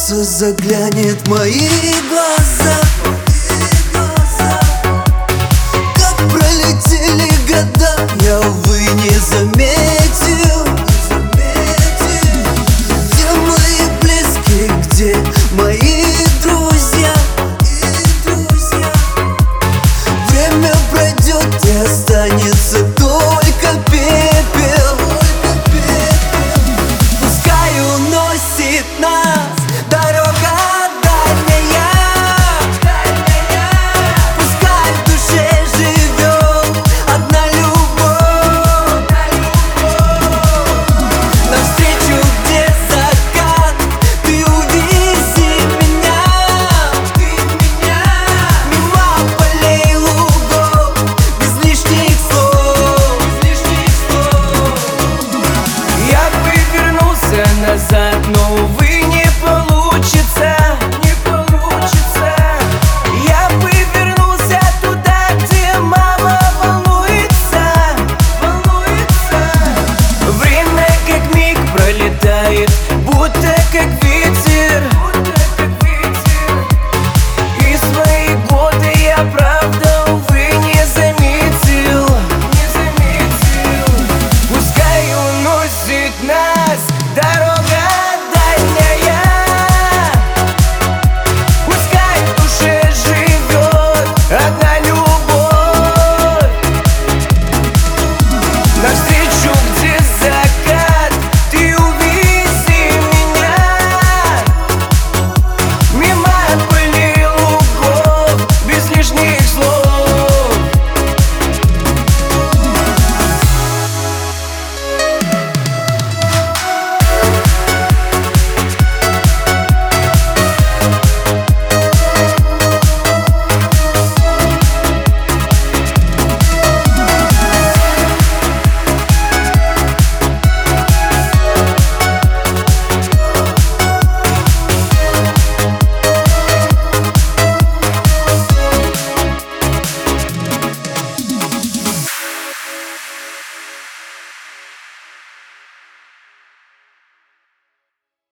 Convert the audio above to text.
солнце заглянет в мои глаза. Как пролетели года, я, увы, не заметил. Где мои близкие, где мои друзья? Время пройдет и останется только пепел. Пускай уносит нас дорога